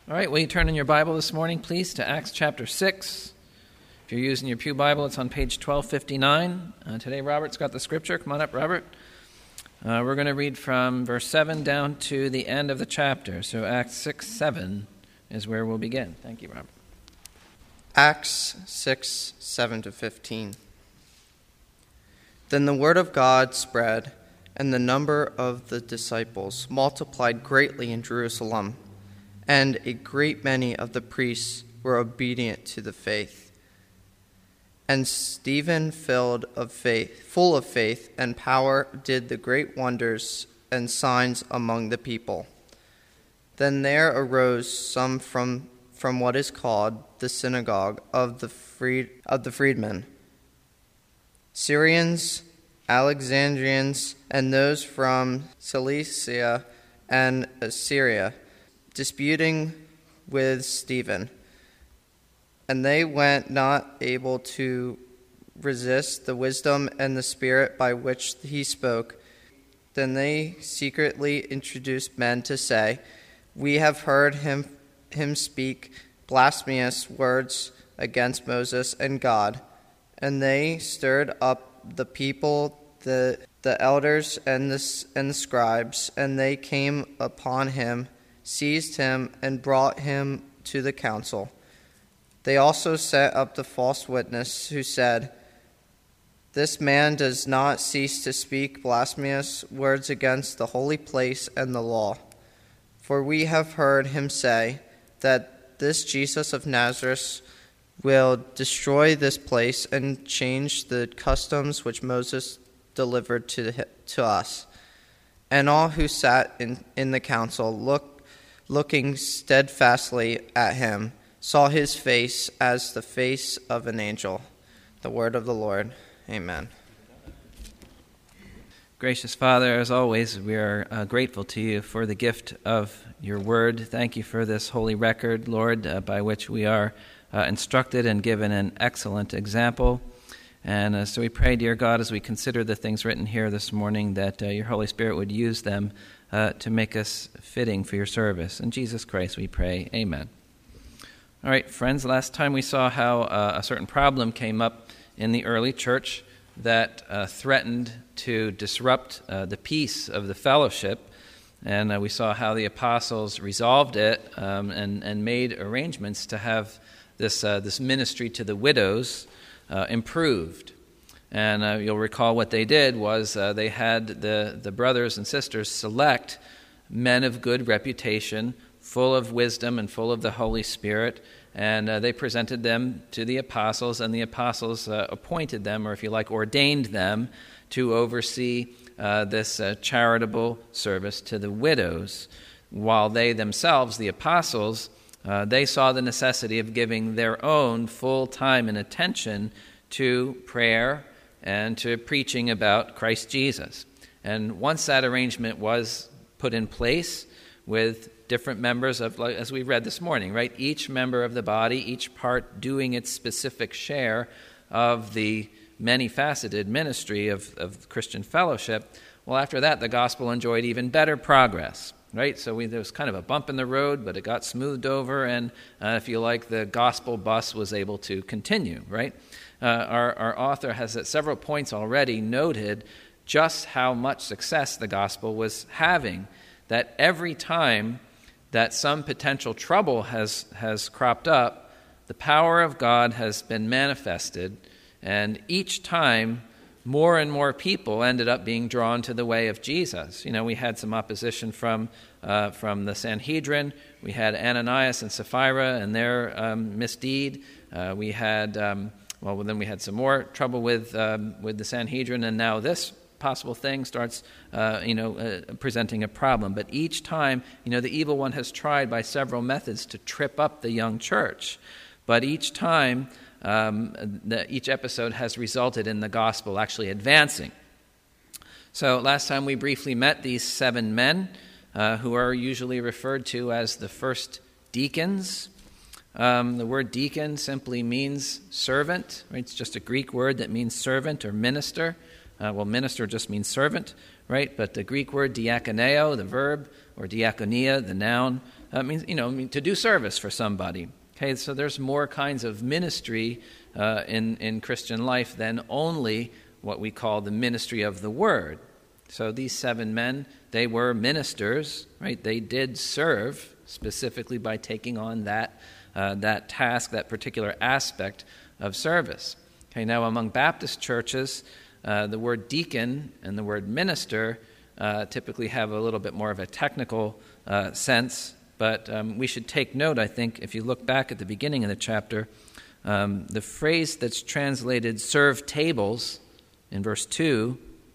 All right, will you turn in your Bible this morning, please, to Acts chapter 6. If you're using your pew Bible, it's on page 1259. Today, Robert's got the scripture. Come on up, Robert. We're going to read from verse 7 down to the end of the chapter. So Acts 6:7 is where we'll begin. Thank you, Robert. Acts 6:7-15. Then the word of God spread, and the number of the disciples multiplied greatly in Jerusalem, and a great many of the priests were obedient to the faith. And Stephen, full of faith and power, did the great wonders and signs among the people. Then there arose some from what is called the synagogue of the freedmen, Syrians, Alexandrians, and those from Cilicia and Syria, disputing with Stephen. And they went not able to resist the wisdom and the spirit by which he spoke. Then they secretly introduced men to say, "We have heard him speak blasphemous words against Moses and God." And they stirred up the people, the elders and the scribes, and they came upon him, seized him, and brought him to the council. They also set up the false witness, who said, "This man does not cease to speak blasphemous words against the holy place and the law. For we have heard him say that this Jesus of Nazareth will destroy this place and change the customs which Moses delivered to us." And all who sat in the council, looking steadfastly at him, saw his face as the face of an angel. The word of the Lord. Amen. Gracious Father, as always, we are grateful to you for the gift of your word. Thank you for this holy record, Lord, by which we are instructed and given an excellent example. And so we pray, dear God, as we consider the things written here this morning, that your Holy Spirit would use them to make us fitting for your service. In Jesus Christ we pray, amen. All right, friends, last time we saw how a certain problem came up in the early church that threatened to disrupt the peace of the fellowship. And we saw how the apostles resolved it and made arrangements to have this ministry to the widows improved. And you'll recall what they did was they had the brothers and sisters select men of good reputation, full of wisdom and full of the Holy Spirit, and they presented them to the apostles, and the apostles appointed them, or if you like, ordained them to oversee this charitable service to the widows, while they themselves, the apostles, they saw the necessity of giving their own full time and attention to prayer and to preaching about Christ Jesus. And once that arrangement was put in place with different members of, as we read this morning, right? Each member of the body, each part doing its specific share of the many-faceted ministry of Christian fellowship. Well, after that, the gospel enjoyed even better progress, right? So there was kind of a bump in the road, but it got smoothed over, and if you like, the gospel bus was able to continue, right? Our author has at several points already noted just how much success the gospel was having, that every time that some potential trouble has cropped up, the power of God has been manifested, and each time more and more people ended up being drawn to the way of Jesus. You know, we had some opposition from the Sanhedrin. We had Ananias and Sapphira and their misdeed. We had then we had some more trouble with the Sanhedrin, and now this possible thing starts, presenting a problem. But each time, the evil one has tried by several methods to trip up the young church. But each time, each episode has resulted in the gospel actually advancing. So last time we briefly met these 7 men who are usually referred to as the first deacons. The word deacon simply means servant. Right? It's just a Greek word that means servant or minister. Minister just means servant, right? But the Greek word diakoneo, the verb, or diakonia, the noun, means to do service for somebody. Okay, so there's more kinds of ministry in Christian life than only what we call the ministry of the word. So these 7 men, they were ministers, right? They did serve specifically by taking on that task, that particular aspect of service. Okay, now among Baptist churches, the word deacon and the word minister typically have a little bit more of a technical sense, but we should take note, I think, if you look back at the beginning of the chapter, the phrase that's translated serve tables in verse 2,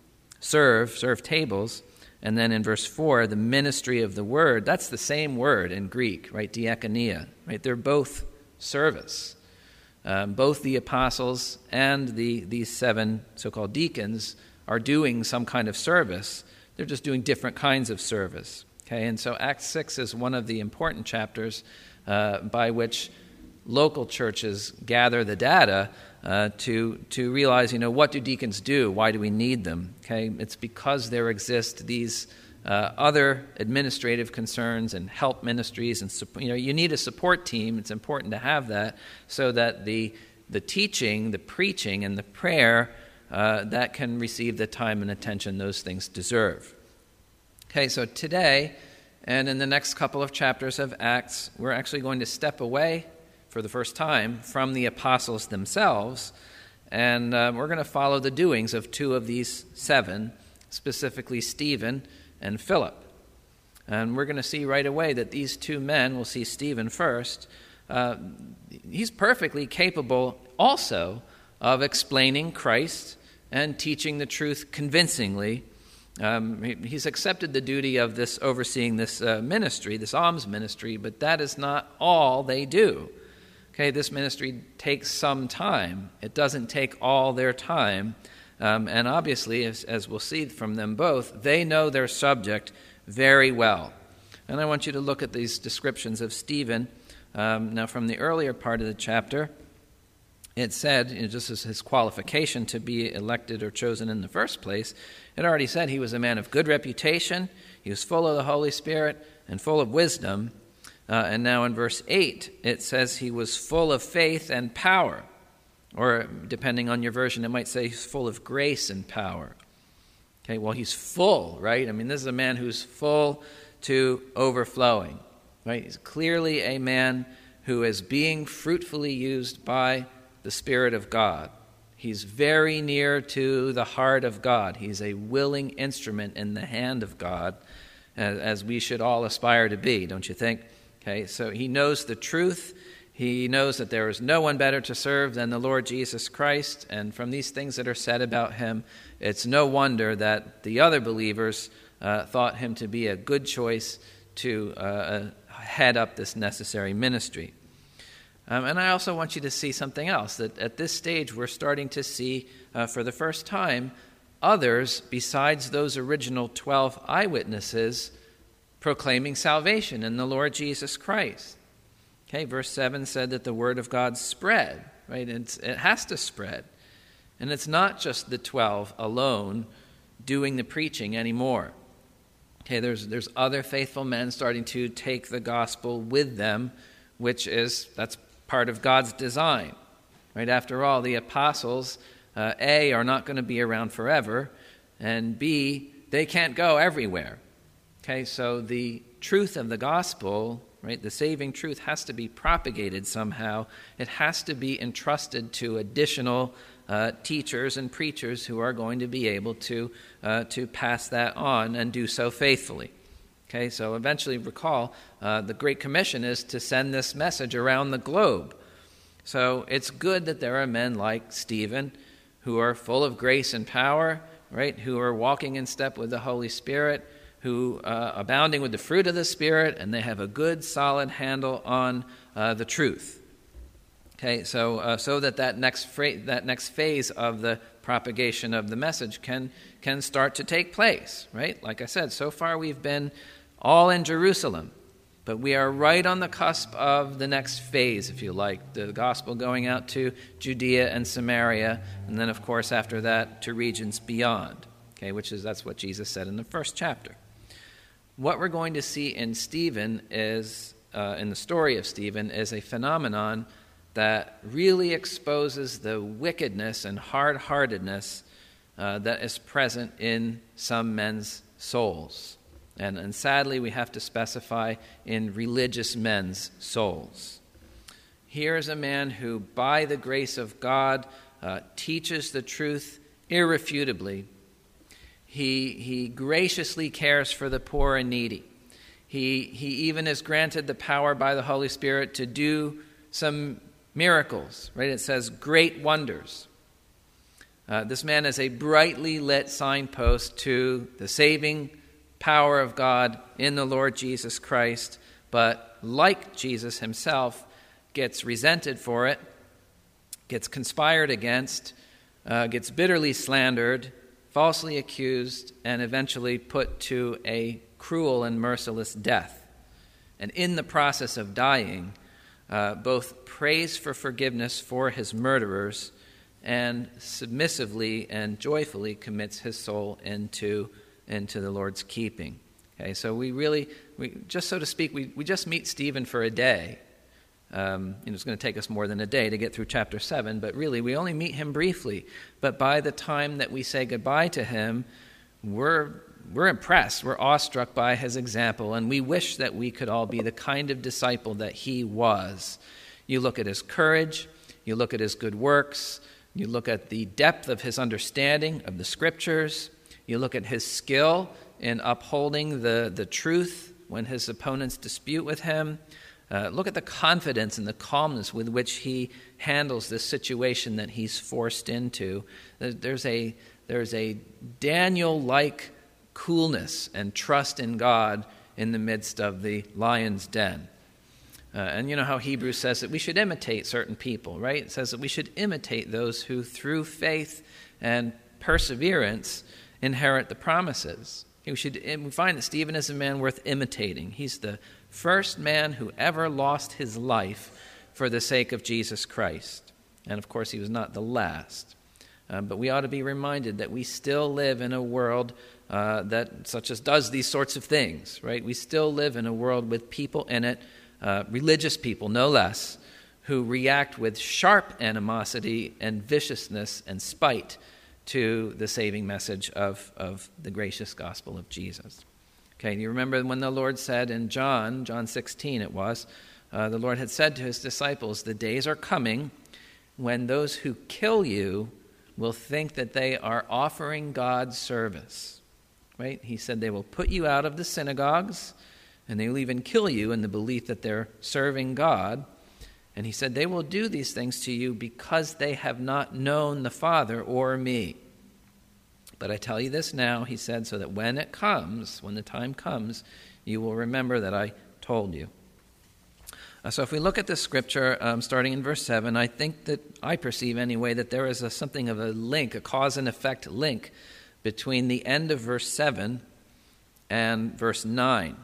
serve tables, and then in verse 4, the ministry of the word, that's the same word in Greek, right? Diakonia, right? They're both service. Both the apostles and these 7 so-called deacons are doing some kind of service. They're just doing different kinds of service. Okay, and so Acts 6 is one of the important chapters by which local churches gather the data to realize, what do deacons do? Why do we need them? Okay, it's because there exist these other administrative concerns and help ministries, and you need a support team. It's important to have that so that the teaching, the preaching, and the prayer that can receive the time and attention those things deserve. Okay, so today and in the next couple of chapters of Acts, we're actually going to step away for the first time from the apostles themselves, and we're going to follow the doings of 2 of these 7, specifically Stephen and Philip. And we're going to see right away that these 2 men, we'll see Stephen first, he's perfectly capable also of explaining Christ and teaching the truth convincingly. He's accepted the duty of overseeing this ministry, this alms ministry, but that is not all they do. Okay, this ministry takes some time. It doesn't take all their time. And obviously, as we'll see from them both, they know their subject very well. And I want you to look at these descriptions of Stephen. Now, from the earlier part of the chapter, it said, just as his qualification to be elected or chosen in the first place, it already said he was a man of good reputation, he was full of the Holy Spirit and full of wisdom. And now in verse 8, it says he was full of faith and power. Or depending on your version, it might say he's full of grace and power. Okay, well, he's full, right? I mean, this is a man who's full to overflowing, right? He's clearly a man who is being fruitfully used by the Spirit of God. He's very near to the heart of God. He's a willing instrument in the hand of God, as we should all aspire to be, don't you think? Okay, so he knows the truth. He knows that there is no one better to serve than the Lord Jesus Christ, and from these things that are said about him, it's no wonder that the other believers thought him to be a good choice to head up this necessary ministry. And I also want you to see something else, that at this stage we're starting to see for the first time others besides those original 12 eyewitnesses proclaiming salvation in the Lord Jesus Christ. Okay, verse 7 said that the word of God spread, right? It has to spread. And it's not just the 12 alone doing the preaching anymore. Okay, there's other faithful men starting to take the gospel with them, that's part of God's design. Right? After all, the apostles, A, are not going to be around forever, and B, they can't go everywhere. Okay, so the truth of the gospel, right, the saving truth has to be propagated somehow. It has to be entrusted to additional teachers and preachers who are going to be able to pass that on and do so faithfully. Okay, so eventually recall, the Great Commission is to send this message around the globe. So it's good that there are men like Stephen who are full of grace and power, right, who are walking in step with the Holy Spirit, who abounding with the fruit of the Spirit, and they have a good, solid handle on the truth. Okay, so that next phase of the propagation of the message can start to take place, right? Like I said, so far we've been all in Jerusalem, but we are right on the cusp of the next phase, if you like, the gospel going out to Judea and Samaria, and then, of course, after that, to regions beyond, okay, that's what Jesus said in the first chapter. what we're going to see in Stephen is, in the story of Stephen, is a phenomenon that really exposes the wickedness and hard-heartedness that is present in some men's souls. And sadly, we have to specify in religious men's souls. Here's a man who, by the grace of God, teaches the truth irrefutably. He graciously cares for the poor and needy. He even is granted the power by the Holy Spirit to do some miracles, right? It says great wonders. This man is a brightly lit signpost to the saving power of God in the Lord Jesus Christ, but like Jesus himself, gets resented for it, gets conspired against, gets bitterly slandered, falsely accused, and eventually put to a cruel and merciless death. And in the process of dying, both prays for forgiveness for his murderers and submissively and joyfully commits his soul into the Lord's keeping. Okay, so we just so to speak, we just meet Stephen for a day. It's going to take us more than a day to get through chapter 7, but really we only meet him briefly. But by the time that we say goodbye to him, we're impressed, we're awestruck by his example, and we wish that we could all be the kind of disciple that he was. You look at his courage, you look at his good works, you look at the depth of his understanding of the Scriptures, you look at his skill in upholding the truth when his opponents dispute with him. Look at the confidence and the calmness with which he handles this situation that he's forced into. There's a Daniel-like coolness and trust in God in the midst of the lion's den. And you know how Hebrews says that we should imitate certain people, right? It says that we should imitate those who through faith and perseverance inherit the promises. We find that Stephen is a man worth imitating. He's the first man who ever lost his life for the sake of Jesus Christ. And of course, he was not the last. But we ought to be reminded that we still live in a world that such as does these sorts of things, right? We still live in a world with people in it, religious people no less, who react with sharp animosity and viciousness and spite to the saving message of the gracious gospel of Jesus. Okay, you remember when the Lord said in John 16 it was, the Lord had said to his disciples, the days are coming when those who kill you will think that they are offering God service. Right? He said they will put you out of the synagogues, and they will even kill you in the belief that they're serving God. And he said they will do these things to you because they have not known the Father or me. But I tell you this now, he said, so that when the time comes, you will remember that I told you. So if we look at this scripture, starting in verse 7, I think that I perceive anyway that there is something of a link, a cause and effect link between the end of verse 7 and verse 9.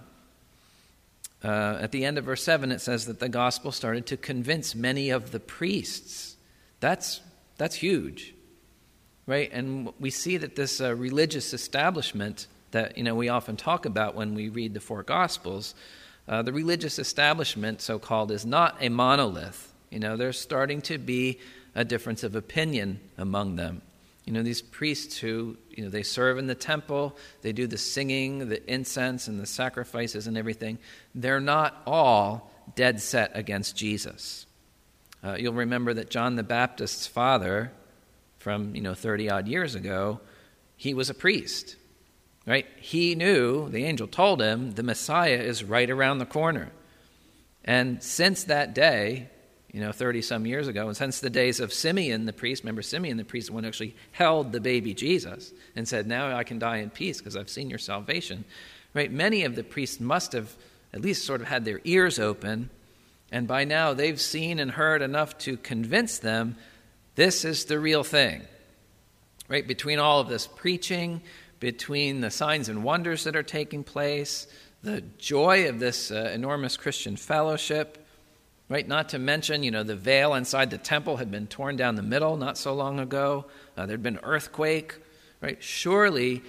At the end of verse 7, it says that the gospel started to convince many of the priests. That's huge, right? And we see that this religious establishment that we often talk about when we read the four Gospels, the religious establishment, so-called, is not a monolith. There's starting to be a difference of opinion among them. These priests who, they serve in the temple, they do the singing, the incense, and the sacrifices and everything. They're not all dead set against Jesus. You'll remember that John the Baptist's father, from 30-odd years ago, he was a priest, right? He knew, the angel told him, the Messiah is right around the corner. And since that day, 30-some years ago, and since the days of Simeon the priest, remember Simeon the priest, the one who actually held the baby Jesus and said, now I can die in peace because I've seen your salvation, right? Many of the priests must have at least sort of had their ears open, and by now they've seen and heard enough to convince them this is the real thing, right? Between all of this preaching, between the signs and wonders that are taking place, the joy of this enormous Christian fellowship, right? Not to mention, the veil inside the temple had been torn down the middle not so long ago. There'd been an earthquake, right? Surely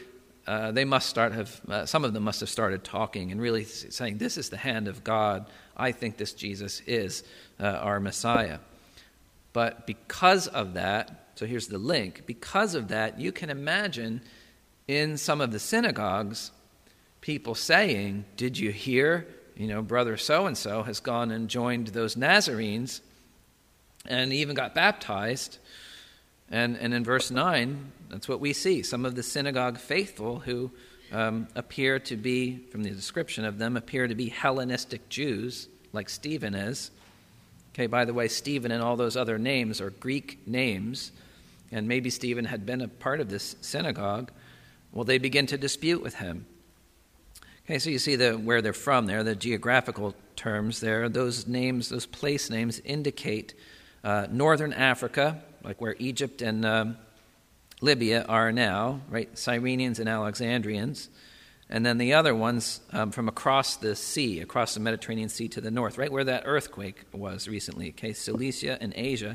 they must some of them must have started talking and really saying, this is the hand of God. I think this Jesus is our Messiah. But because of that, so here's the link, because of that, you can imagine in some of the synagogues, people saying, did you hear, brother so-and-so has gone and joined those Nazarenes and even got baptized. And in verse 9, that's what we see. Some of the synagogue faithful who appear to be, from the description of them, appear to be Hellenistic Jews, like Stephen is. Okay, by the way, Stephen and all those other names are Greek names, and maybe Stephen had been a part of this synagogue. Well, they begin to dispute with him. Okay, so you see where they're from there, the geographical terms there. Those names, those place names indicate northern Africa, like where Egypt and Libya are now, right? Cyrenians and Alexandrians. And then the other ones from across the sea, across the Mediterranean Sea to the north, right where that earthquake was recently, okay? Cilicia and Asia.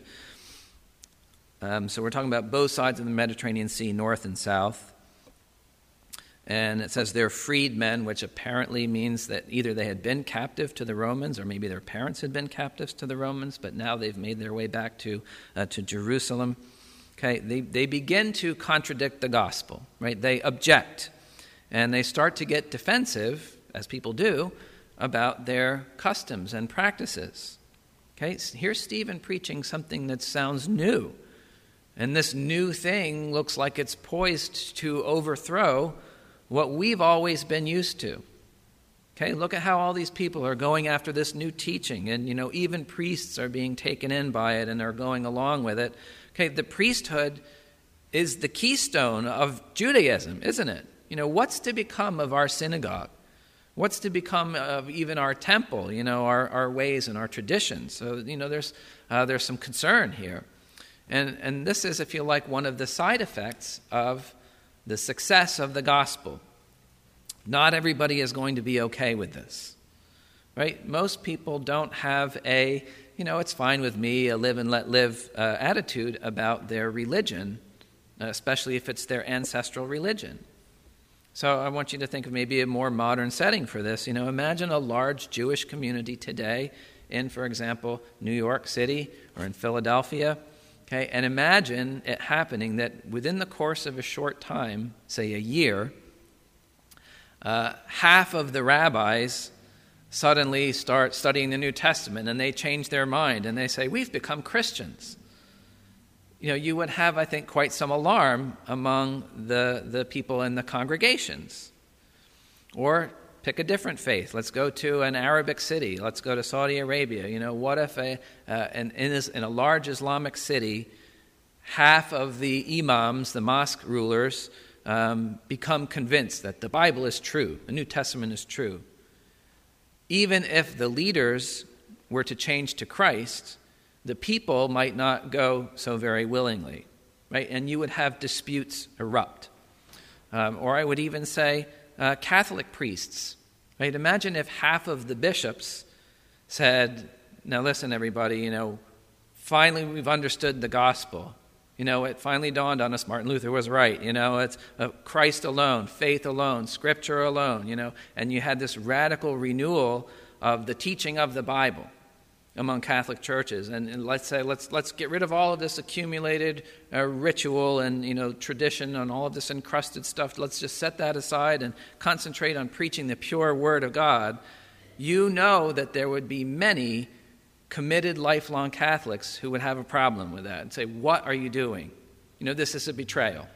So we're talking about both sides of the Mediterranean Sea, north and south. And it says they're freedmen, which apparently means that either they had been captive to the Romans or maybe their parents had been captives to the Romans, but now they've made their way back to Jerusalem. Okay, they begin to contradict the gospel, right? They object, and they start to get defensive, as people do, about their customs and practices. Okay, here's Stephen preaching something that sounds new, and this new thing looks like it's poised to overthrow what we've always been used to. Okay, look at how all these people are going after this new teaching, and even priests are being taken in by it and are going along with it. Okay, the priesthood is the keystone of Judaism, isn't it? What's to become of our synagogue? What's to become of even our temple, our ways and our traditions? So, there's some concern here. And this is, if you like, one of the side effects of the success of the gospel. Not everybody is going to be okay with this, right? Most people don't have it's fine with me, a live and let live attitude about their religion, especially if it's their ancestral religion. So I want you to think of maybe a more modern setting for this. Imagine a large Jewish community today in, for example, New York City or in Philadelphia. Okay, and imagine it happening that within the course of a short time, say a year, half of the rabbis suddenly start studying the New Testament and they change their mind and they say, we've become Christians. You would have, I think, quite some alarm among the people in the congregations. Or pick a different faith. Let's go to an Arabic city. Let's go to Saudi Arabia. What if in a large Islamic city, half of the imams, the mosque rulers, become convinced that the Bible is true, the New Testament is true? Even if the leaders were to change to Christ, the people might not go so very willingly, right? And you would have disputes erupt. Or I would even say Catholic priests, right? Imagine if half of the bishops said, now listen, everybody, finally we've understood the gospel. It finally dawned on us Martin Luther was right. It's Christ alone, faith alone, Scripture alone, and you had this radical renewal of the teaching of the Bible among Catholic churches. And let's say, let's get rid of all of this accumulated ritual and, tradition and all of this encrusted stuff. Let's just set that aside and concentrate on preaching the pure Word of God. That there would be many committed lifelong Catholics who would have a problem with that and say, what are you doing? This is a betrayal.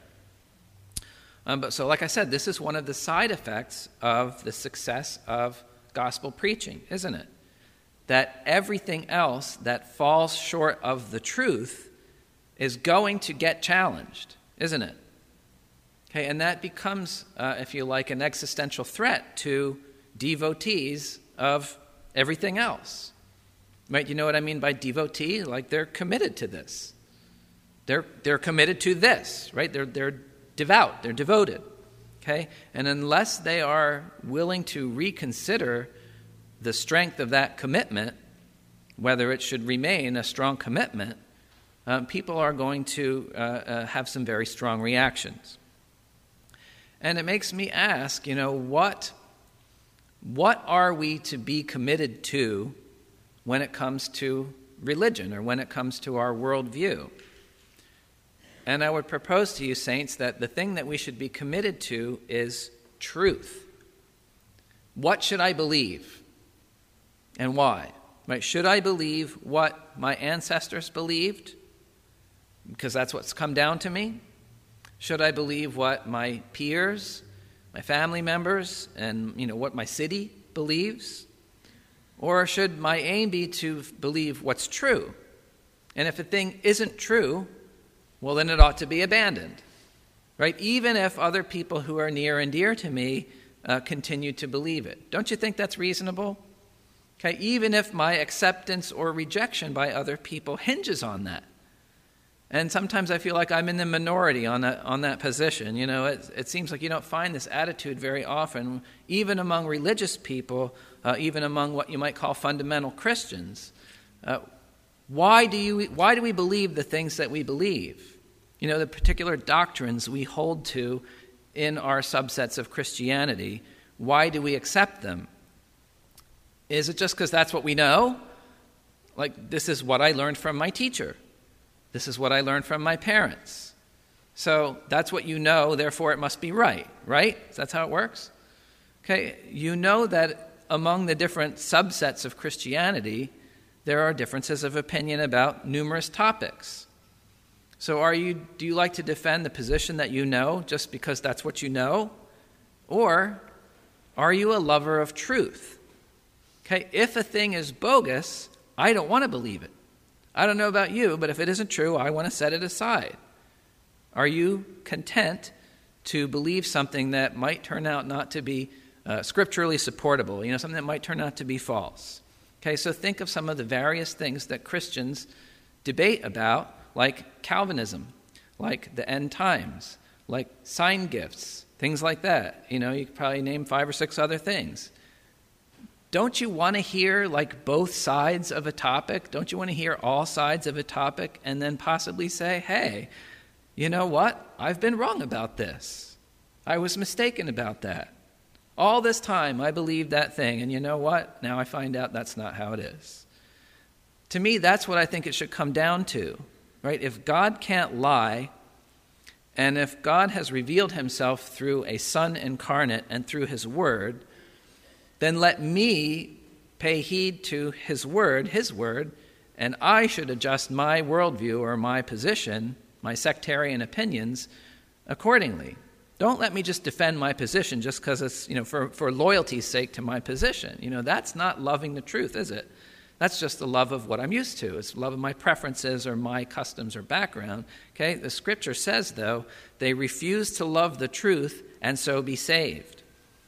But so like I said, this is one of the side effects of the success of gospel preaching, isn't it? That everything else that falls short of the truth is going to get challenged, isn't it? Okay, and that becomes, if you like, an existential threat to devotees of everything else. Right? You know what I mean by devotee? Like they're committed to this. They're committed to this, right? They're devout, they're devoted. Okay? And unless they are willing to reconsider the strength of that commitment, whether it should remain a strong commitment, people are going to have some very strong reactions. And it makes me ask, what are we to be committed to when it comes to religion or when it comes to our worldview? And I would propose to you, saints, that the thing that we should be committed to is truth. What should I believe? And why? Right? Should I believe what my ancestors believed? Because that's what's come down to me. Should I believe what my peers, my family members, and what my city believes? Or should my aim be to believe what's true? And if a thing isn't true, well, then it ought to be abandoned, right? Even if other people who are near and dear to me continue to believe it. Don't you think that's reasonable? Okay, even if my acceptance or rejection by other people hinges on that. And sometimes I feel like I'm in the minority on that position. It seems like you don't find this attitude very often, even among religious people, even among what you might call fundamental Christians. Why do we believe the things that we believe? The particular doctrines we hold to in our subsets of Christianity. Why do we accept them? Is it just because that's what we know? Like, this is what I learned from my teacher. This is what I learned from my parents. So that's what you know, therefore it must be right? That's how it works? Okay, you know that among the different subsets of Christianity, there are differences of opinion about numerous topics. So do you like to defend the position that you know just because that's what you know? Or are you a lover of truth? Okay, if a thing is bogus, I don't want to believe it. I don't know about you, but if it isn't true, I want to set it aside. Are you content to believe something that might turn out not to be scripturally supportable, something that might turn out to be false? Okay, so think of some of the various things that Christians debate about, like Calvinism, like the end times, like sign gifts, things like that. You could probably name 5 or 6 other things. Don't you want to hear both sides of a topic? Don't you want to hear all sides of a topic and then possibly say, hey, you know what? I've been wrong about this. I was mistaken about that. All this time I believed that thing, and you know what? Now I find out that's not how it is. To me, that's what I think it should come down to, right? If God can't lie, and if God has revealed himself through a Son incarnate and through his Word, then let me pay heed to his word, and I should adjust my worldview or my position, my sectarian opinions, accordingly. Don't let me just defend my position just because it's, for loyalty's sake to my position. That's not loving the truth, is it? That's just the love of what I'm used to. It's love of my preferences or my customs or background. Okay, the scripture says, though, they refuse to love the truth and so be saved.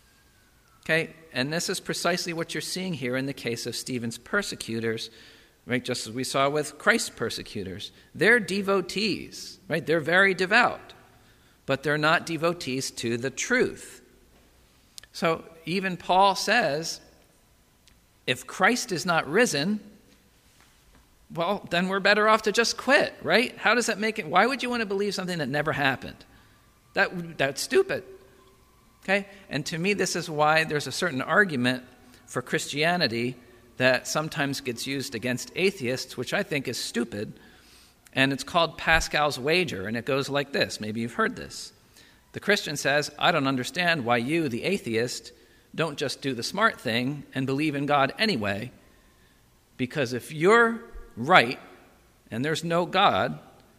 Okay, and this is precisely what you're seeing here in the case of Stephen's persecutors, right? Just as we saw with Christ's persecutors. They're devotees, right? They're very devout, but they're not devotees to the truth. So even Paul says, if Christ is not risen, well, then we're better off to just quit, right? How does that make it? Why would you want to believe something that never happened? That's stupid. Okay? And to me, this is why there's a certain argument for Christianity that sometimes gets used against atheists, which I think is stupid, and it's called Pascal's wager, and it goes like this. Maybe you've heard this. The Christian says, I don't understand why you, the atheist, don't just do the smart thing and believe in God anyway, because if you're right and there's no God,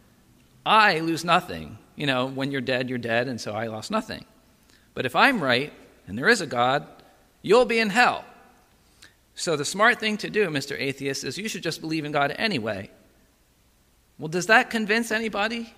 I lose nothing. When you're dead, and so I lost nothing. But if I'm right, and there is a God, you'll be in hell. So the smart thing to do, Mr. Atheist, is you should just believe in God anyway. Well, does that convince anybody?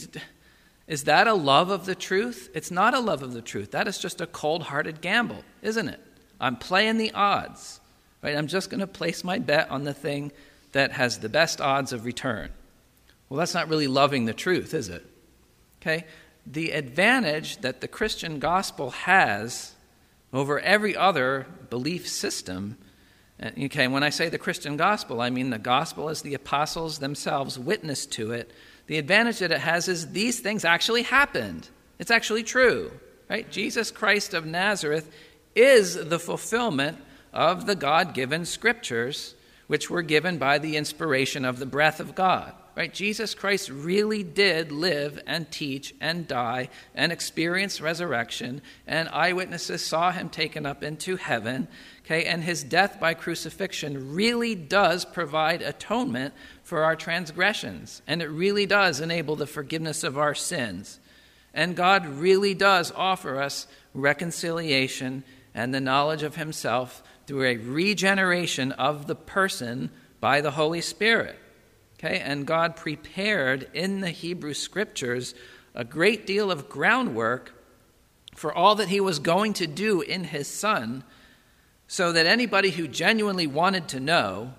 Is that a love of the truth? It's not a love of the truth. That is just a cold-hearted gamble, isn't it? I'm playing the odds, right? I'm just going to place my bet on the thing that has the best odds of return. Well, that's not really loving the truth, is it? Okay? The advantage that the Christian gospel has over every other belief system, okay, when I say the Christian gospel, I mean the gospel as the apostles themselves witnessed to it. The advantage that it has is these things actually happened. It's actually true. right? Jesus Christ of Nazareth is the fulfillment of the God-given scriptures, which were given by the inspiration of the breath of God, right? Jesus Christ really did live and teach and die and experience resurrection, and eyewitnesses saw him taken up into heaven, okay? And his death by crucifixion really does provide atonement for our transgressions, and it really does enable the forgiveness of our sins. And God really does offer us reconciliation and the knowledge of himself through a regeneration of the person by the Holy Spirit. Okay, and God prepared in the Hebrew Scriptures a great deal of groundwork for all that he was going to do in his Son, so that anybody who genuinely wanted to know,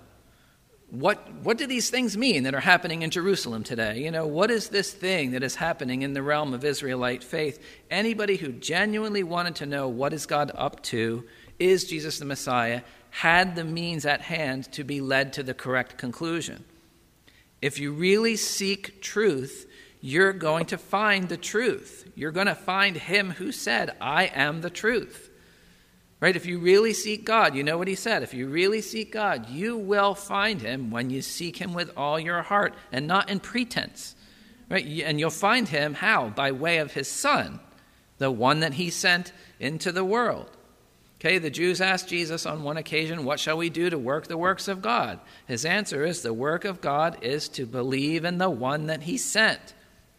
what do these things mean that are happening in Jerusalem today? You know, what is this thing that is happening in the realm of Israelite faith? Anybody who genuinely wanted to know what is God up to, is Jesus the Messiah, had the means at hand to be led to the correct conclusion. If you really seek truth, you're going to find the truth. You're going to find him who said, I am the truth. Right? If you really seek God, you know what he said. If you really seek God, you will find him when you seek him with all your heart and not in pretense. Right? And you'll find him how? By way of his Son, the one that he sent into the world. Okay, the Jews asked Jesus on one occasion, what shall we do to work the works of God? His answer is, the work of God is to believe in the one that he sent.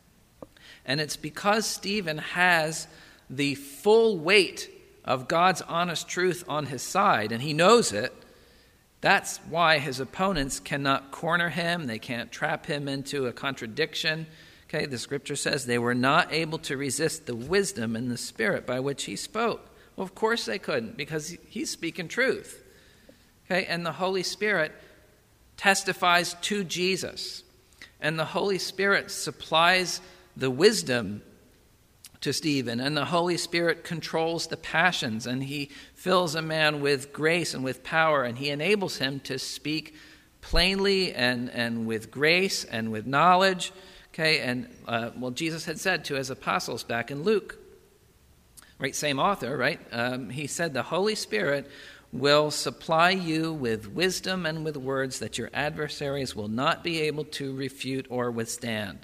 And it's because Stephen has the full weight of God's honest truth on his side, and he knows it. That's why his opponents cannot corner him. They can't trap him into a contradiction. Okay, the scripture says they were not able to resist the wisdom and the spirit by which he spoke. Well, of course they couldn't, because he's speaking truth. Okay, and the Holy Spirit testifies to Jesus. And the Holy Spirit supplies the wisdom to Stephen, and the Holy Spirit controls the passions, and he fills a man with grace and with power, and he enables him to speak plainly and with grace and with knowledge. Okay, and Jesus had said to his apostles back in Luke, right, same author, right? He said the Holy Spirit will supply you with wisdom and with words that your adversaries will not be able to refute or withstand.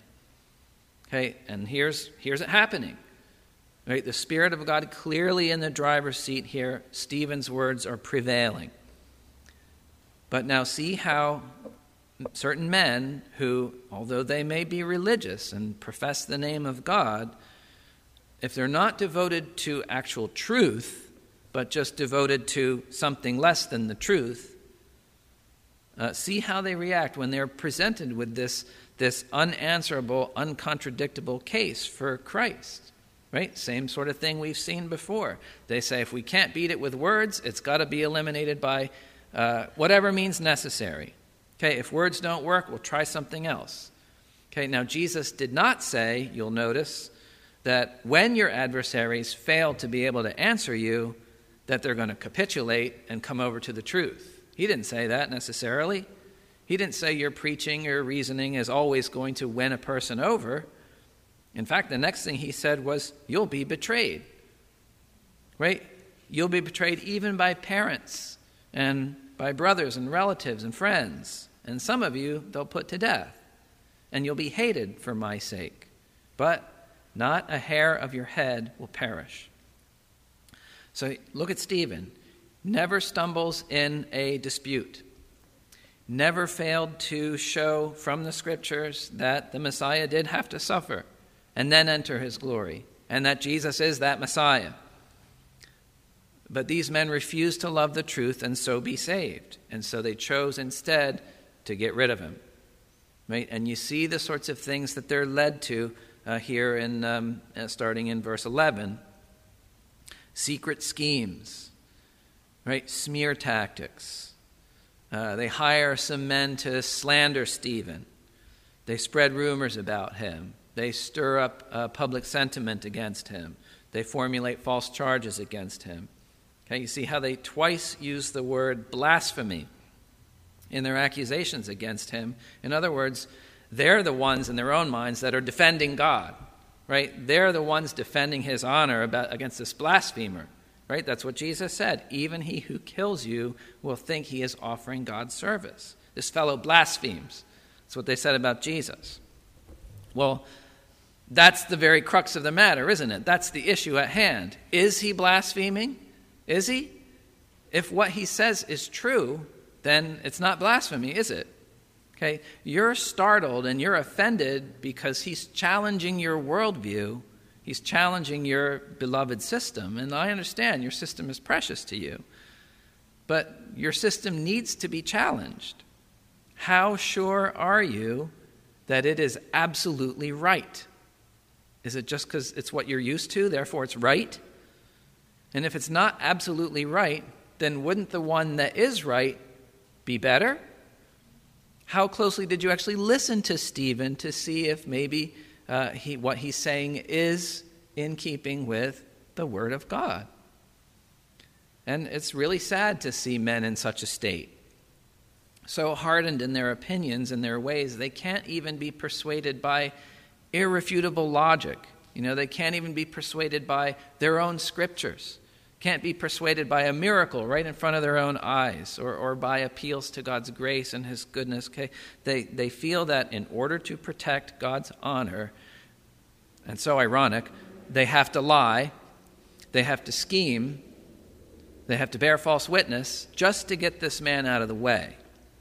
Okay, and here's it happening. Right, the Spirit of God clearly in the driver's seat here. Stephen's words are prevailing. But now see how certain men who, although they may be religious and profess the name of God, if they're not devoted to actual truth, but just devoted to something less than the truth, see how they react when they're presented with this unanswerable, uncontradictable case for Christ. Right? Same sort of thing we've seen before. They say if we can't beat it with words, it's got to be eliminated by whatever means necessary. Okay, if words don't work, we'll try something else. Okay, now Jesus did not say, you'll notice, that when your adversaries fail to be able to answer you, that they're going to capitulate and come over to the truth. He didn't say that necessarily. He didn't say your preaching, your reasoning is always going to win a person over. In fact, the next thing he said was, you'll be betrayed. Right? You'll be betrayed even by parents and by brothers and relatives and friends. And some of you they'll put to death. And you'll be hated for my sake. But not a hair of your head will perish. So look at Stephen. Never stumbles in a dispute. Never failed to show from the scriptures that the Messiah did have to suffer and then enter his glory, and that Jesus is that Messiah. But these men refused to love the truth and so be saved. And so they chose instead to get rid of him. Right? And you see the sorts of things that they're led to here in starting in verse 11. Secret schemes, right? Smear tactics. They hire some men to slander Stephen. They spread rumors about him. They stir up public sentiment against him. They formulate false charges against him. Okay, you see how they twice use the word blasphemy in their accusations against him. In other words, they're the ones in their own minds that are defending God. right? They're the ones defending his honor against this blasphemer, right? That's what Jesus said. Even he who kills you will think he is offering God service. This fellow blasphemes. That's what they said about Jesus. Well, that's the very crux of the matter, isn't it? That's the issue at hand. Is he blaspheming? Is he? If what he says is true, then it's not blasphemy, is it? Okay, you're startled and you're offended because he's challenging your worldview. He's challenging your beloved system. And I understand your system is precious to you. But your system needs to be challenged. How sure are you that it is absolutely right? Is it just because it's what you're used to, therefore it's right? And if it's not absolutely right, then wouldn't the one that is right be better? How closely did you actually listen to Stephen to see if maybe what he's saying is in keeping with the Word of God? And it's really sad to see men in such a state, so hardened in their opinions and their ways, they can't even be persuaded by irrefutable logic. They can't even be persuaded by their own scriptures. Can't be persuaded by a miracle right in front of their own eyes or by appeals to God's grace and his goodness. Okay? They feel that in order to protect God's honor, and so ironic, they have to lie, they have to scheme, they have to bear false witness just to get this man out of the way.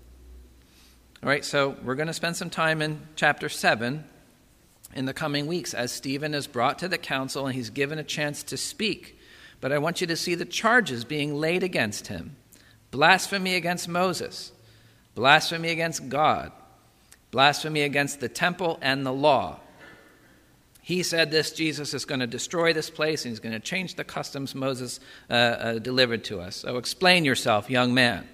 All right, so we're going to spend some time in chapter 7 in the coming weeks as Stephen is brought to the council and he's given a chance to speak. But I want you to see the charges being laid against him. Blasphemy against Moses, blasphemy against God, blasphemy against the temple and the law. He said this, Jesus is going to destroy this place and he's going to change the customs Moses delivered to us. So explain yourself, young man.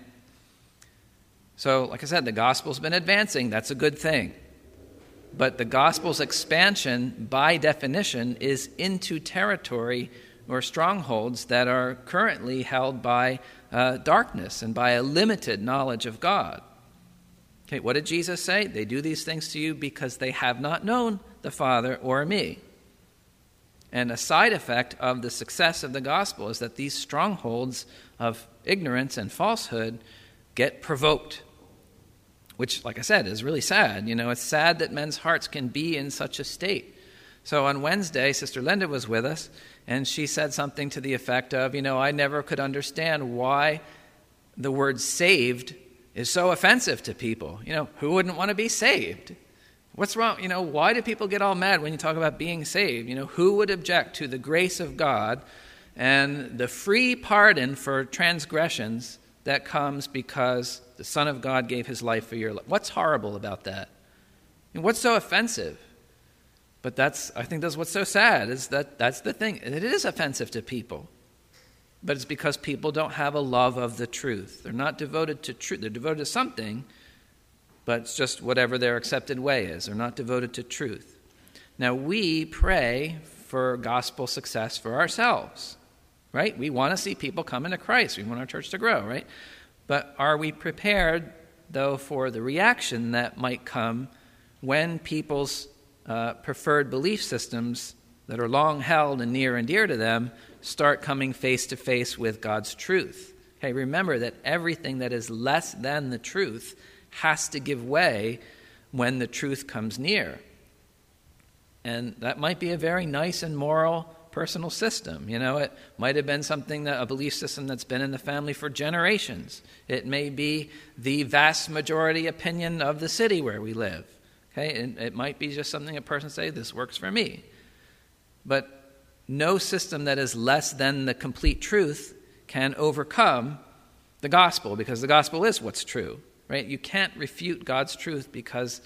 So, like I said, the gospel's been advancing. That's a good thing. But the gospel's expansion, by definition, is into territory or strongholds that are currently held by darkness and by a limited knowledge of God. Okay, what did Jesus say? They do these things to you because they have not known the Father or me. And a side effect of the success of the gospel is that these strongholds of ignorance and falsehood get provoked, which, like I said, is really sad. It's sad that men's hearts can be in such a state. So on Wednesday, Sister Linda was with us, and she said something to the effect of, I never could understand why the word saved is so offensive to people. Who wouldn't want to be saved? What's wrong? Why do people get all mad when you talk about being saved? Who would object to the grace of God and the free pardon for transgressions that comes because the Son of God gave his life for your life? What's horrible about that? What's so offensive? But I think that's what's so sad, is that's the thing. It is offensive to people. But it's because people don't have a love of the truth. They're not devoted to truth. They're devoted to something, but it's just whatever their accepted way is. They're not devoted to truth. Now, we pray for gospel success for ourselves, right? We want to see people come into Christ. We want our church to grow, right? But are we prepared, though, for the reaction that might come when people's preferred belief systems that are long held and near to them start coming face to face with God's truth? Okay, remember that everything that is less than the truth has to give way when the truth comes near. And that might be a very nice and moral personal system. It might have been a belief system that's been in the family for generations. It may be the vast majority opinion of the city where we live. Okay, it might be just something a person say, this works for me. But no system that is less than the complete truth can overcome the gospel, because the gospel is what's true, right? You can't refute God's truth because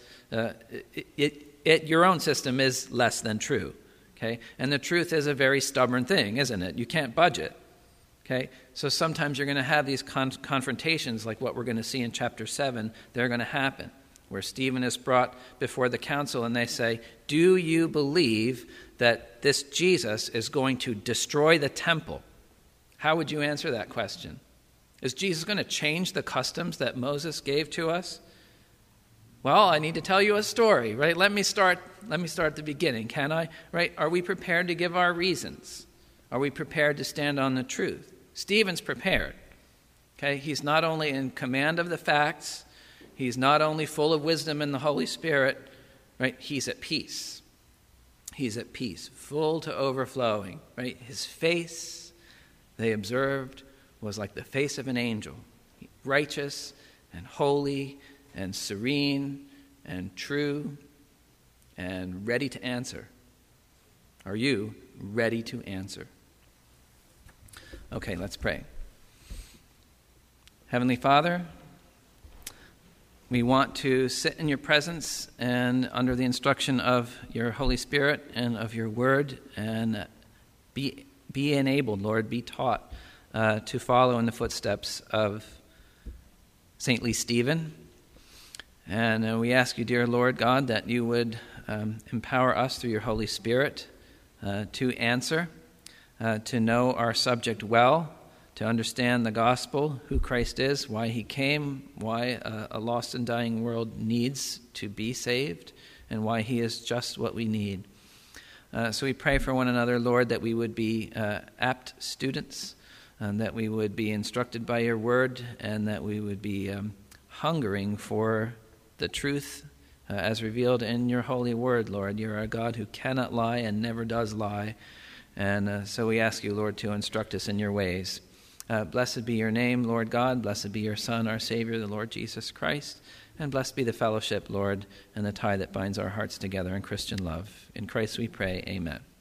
your own system is less than true, okay? And the truth is a very stubborn thing, isn't it? You can't budge it, okay? So sometimes you're going to have these confrontations like what we're going to see in chapter 7. They're going to happen, where Stephen is brought before the council and they say, do you believe that this Jesus is going to destroy the temple? How would you answer that question? Is Jesus going to change the customs that Moses gave to us? Well, I need to tell you a story, right? Let me start at the beginning, can I? Right? Are we prepared to give our reasons? Are we prepared to stand on the truth? Stephen's prepared. Okay? He's not only in command of the facts, he's not only full of wisdom in the Holy Spirit, right? He's at peace. He's at peace, full to overflowing, right? His face, they observed, was like the face of an angel, righteous and holy and serene and true and ready to answer. Are you ready to answer? Okay, let's pray. Heavenly Father, we want to sit in your presence and under the instruction of your Holy Spirit and of your word and be enabled, Lord, be taught to follow in the footsteps of saintly Stephen. And we ask you, dear Lord God, that you would empower us through your Holy Spirit to answer, to know our subject well, to understand the gospel, who Christ is, why he came, why a lost and dying world needs to be saved, and why he is just what we need. So we pray for one another, Lord, that we would be apt students, and that we would be instructed by your word, and that we would be hungering for the truth as revealed in your holy word, Lord. You're a God who cannot lie and never does lie. And so we ask you, Lord, to instruct us in your ways. Blessed be your name, Lord God. Blessed be your Son, our Savior, the Lord Jesus Christ. And blessed be the fellowship, Lord, and the tie that binds our hearts together in Christian love. In Christ we pray, amen.